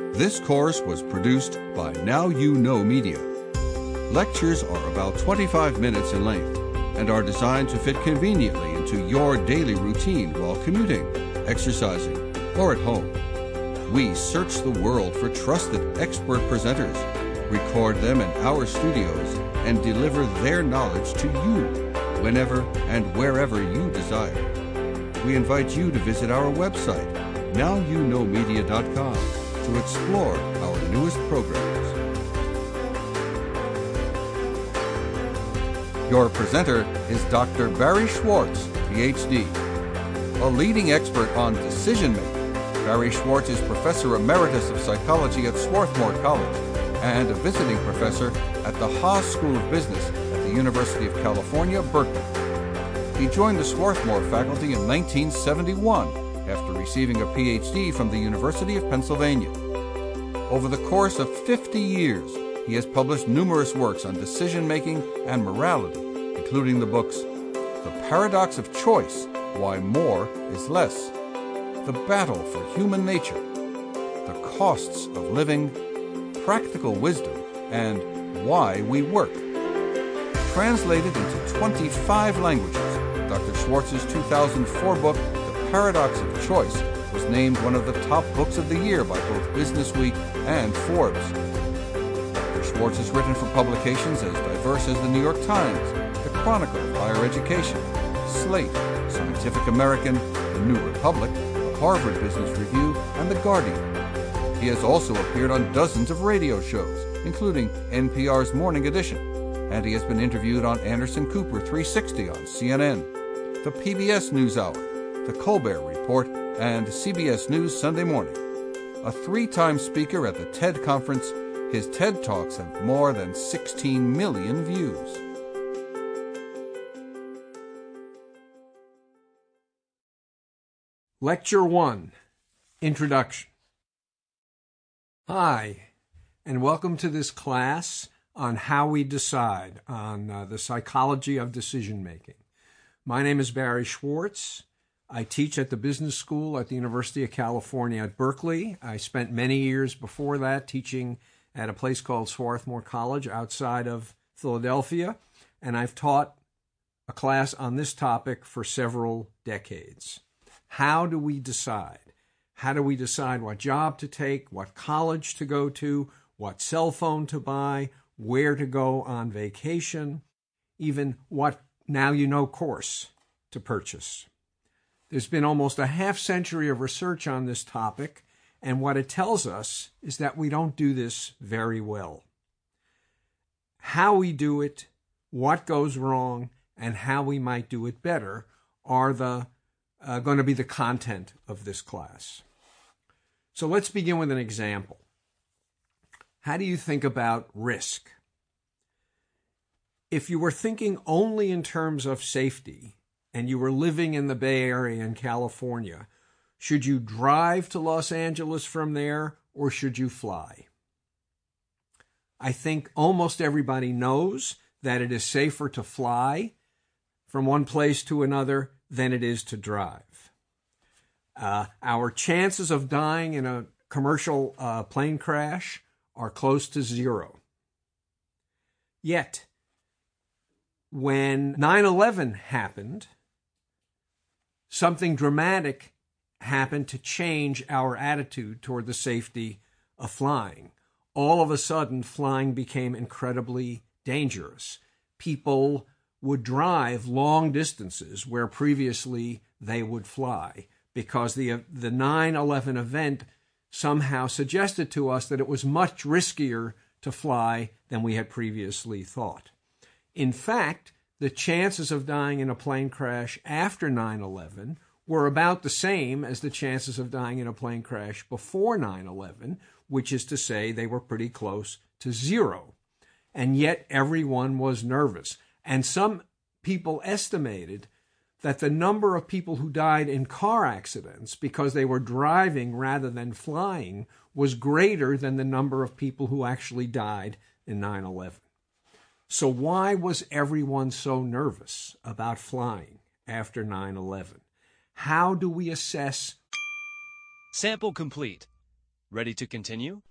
This course was produced by Now You Know Media. Lectures are about 25 minutes in length and are designed to fit conveniently into your daily routine while commuting, exercising, or at home. We search the world for trusted expert presenters, record them in our studios, and deliver their knowledge to you whenever and wherever you desire. We invite you to visit our website, NowYouKnowMedia.com, to explore our newest programs. Your presenter is Dr. Barry Schwartz, PhD. A leading expert on decision-making, Barry Schwartz is Professor Emeritus of Psychology at Swarthmore College and a visiting professor at the Haas School of Business at the University of California, Berkeley. He joined the Swarthmore faculty in 1971 after receiving a PhD from the University of Pennsylvania. Over the course of 50 years, he has published numerous works on decision-making and morality, including the books The Paradox of Choice, Why More is Less, The Battle for Human Nature, The Costs of Living, Practical Wisdom, and Why We Work. Translated into 25 languages, Dr. Schwartz's 2004 book, The Paradox of Choice, was named one of the top books of the year by both Businessweek and Forbes. Dr. Schwartz has written for publications as diverse as the New York Times, the Chronicle of Higher Education, Slate, Scientific American, The New Republic, the Harvard Business Review, and The Guardian. He has also appeared on dozens of radio shows, including NPR's Morning Edition, and he has been interviewed on Anderson Cooper 360 on CNN, the PBS NewsHour, the Colbert Report, and CBS News Sunday Morning. A 3-time speaker at the TED Conference, his TED Talks have more than 16 million views. Lecture 1, Introduction. Hi, and welcome to this class on how we decide, on the psychology of decision-making. My name is Barry Schwartz. I teach at the business school at the University of California at Berkeley. I spent many years before that teaching at a place called Swarthmore College outside of Philadelphia, and I've taught a class on this topic for several decades. How do we decide? How do we decide what job to take, what college to go to, what cell phone to buy, where to go on vacation, even what Now You Know course to purchase? There's been almost a half-century of research on this topic, and what it tells us is that we don't do this very well. How we do it, what goes wrong, and how we might do it better are going to be the content of this class. So let's begin with an example. How do you think about risk? If you were thinking only in terms of safety, and you were living in the Bay Area in California, should you drive to Los Angeles from there, or should you fly? I think almost everybody knows that it is safer to fly from one place to another than it is to drive. Our chances of dying in a commercial plane crash are close to zero. Yet, when 9/11 happened, something dramatic happened to change our attitude toward the safety of flying. All of a sudden, flying became incredibly dangerous. People would drive long distances where previously they would fly because the 9/11 event somehow suggested to us that it was much riskier to fly than we had previously thought. In fact, the chances of dying in a plane crash after 9/11 were about the same as the chances of dying in a plane crash before 9/11, which is to say they were pretty close to zero. And yet everyone was nervous. And some people estimated that the number of people who died in car accidents because they were driving rather than flying was greater than the number of people who actually died in 9/11. So why was everyone so nervous about flying after 9/11? How do we assess? Sample complete. Ready to continue?